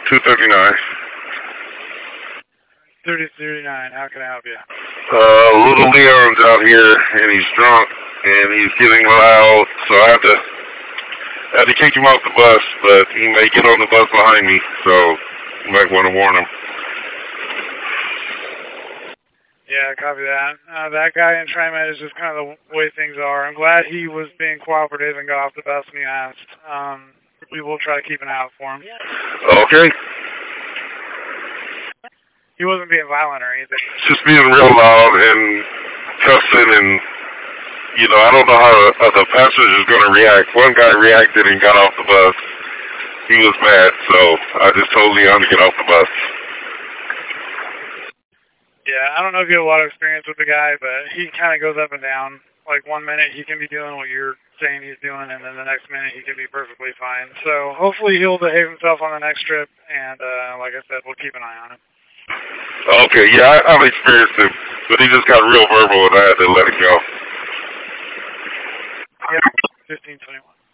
239. 3039, how can I help you? Little Leon's out here, and he's drunk, and he's getting loud, so I have to kick him off the bus, but he may get on the bus behind me, so you might want to warn him. Yeah, copy that. That guy in TriMet is just kind of the way things are. I'm glad he was being cooperative and got off the bus when he asked. We will try to keep an eye out for him. Okay. He wasn't being violent or anything. Just being real loud and cussing, and, I don't know how the passenger's going to react. One guy reacted and got off the bus. He was mad, so I just told Leon to get off the bus. Yeah, I don't know if you have a lot of experience with the guy, but he kind of goes up and down. Like 1 minute he can be doing what you're saying he's doing, and then the next minute he can be perfectly fine. So hopefully he'll behave himself on the next trip, and like I said, we'll keep an eye on him. Okay, yeah, I've experienced him, but he just got real verbal and I had to let it go. Yeah, 1521.